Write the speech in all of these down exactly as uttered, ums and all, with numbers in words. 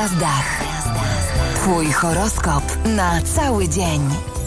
gwiazdach. Twój horoskop na cały dzień.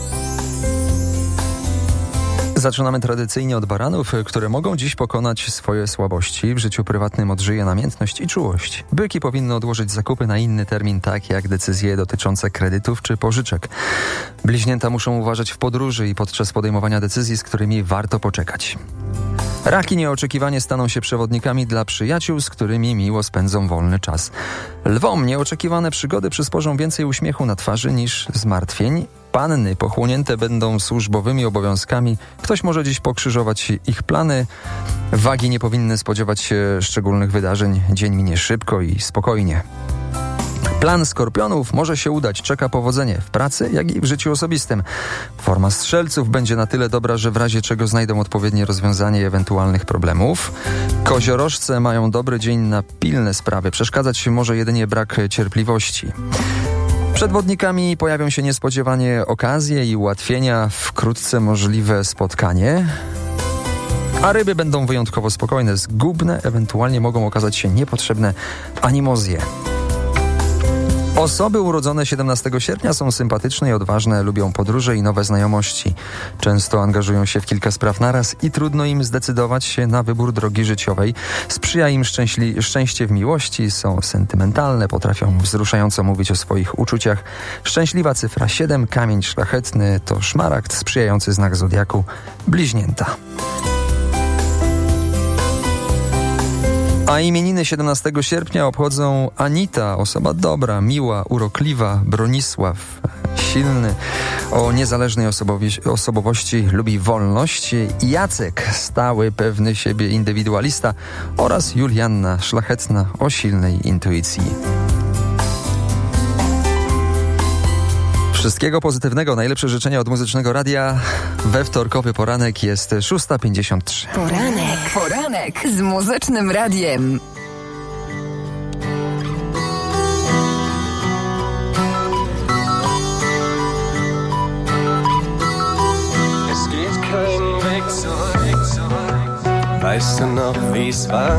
Zaczynamy tradycyjnie od baranów, które mogą dziś pokonać swoje słabości. W życiu prywatnym odżyje namiętność i czułość. Byki powinny odłożyć zakupy na inny termin, tak jak decyzje dotyczące kredytów czy pożyczek. Bliźnięta muszą uważać w podróży i podczas podejmowania decyzji, z którymi warto poczekać. Raki nieoczekiwanie staną się przewodnikami dla przyjaciół, z którymi miło spędzą wolny czas. Lwom nieoczekiwane przygody przysporzą więcej uśmiechu na twarzy niż zmartwień. Panny pochłonięte będą służbowymi obowiązkami. Ktoś może dziś pokrzyżować ich plany. Wagi nie powinny spodziewać się szczególnych wydarzeń. Dzień minie szybko i spokojnie. Plan Skorpionów może się udać. Czeka powodzenie w pracy, jak i w życiu osobistym. Forma Strzelców będzie na tyle dobra, że w razie czego znajdą odpowiednie rozwiązanie ewentualnych problemów. Koziorożce mają dobry dzień na pilne sprawy. Przeszkadzać może jedynie brak cierpliwości. Przed wodnikami pojawią się niespodziewanie okazje i ułatwienia. Wkrótce możliwe spotkanie. A ryby będą wyjątkowo spokojne. Zgubne ewentualnie mogą okazać się niepotrzebne animozje. Osoby urodzone siedemnastego sierpnia są sympatyczne i odważne, lubią podróże i nowe znajomości. Często angażują się w kilka spraw naraz i trudno im zdecydować się na wybór drogi życiowej. Sprzyja im szczęśli- szczęście w miłości, są sentymentalne, potrafią wzruszająco mówić o swoich uczuciach. Szczęśliwa cyfra siedem, kamień szlachetny to szmaragd, sprzyjający znak zodiaku Bliźnięta. A imieniny siedemnastego sierpnia obchodzą Anita, osoba dobra, miła, urokliwa, Bronisław, silny, o niezależnej osobowi- osobowości, lubi wolność, Jacek, stały, pewny siebie indywidualista oraz Julianna, szlachetna, o silnej intuicji. Wszystkiego pozytywnego, najlepsze życzenia od Muzycznego Radia. We wtorkowy poranek jest szósta pięćdziesiąt trzy. Poranek, poranek z Muzycznym Radiem. Es geht kein Weg zurück. Weißt du noch, wie's war?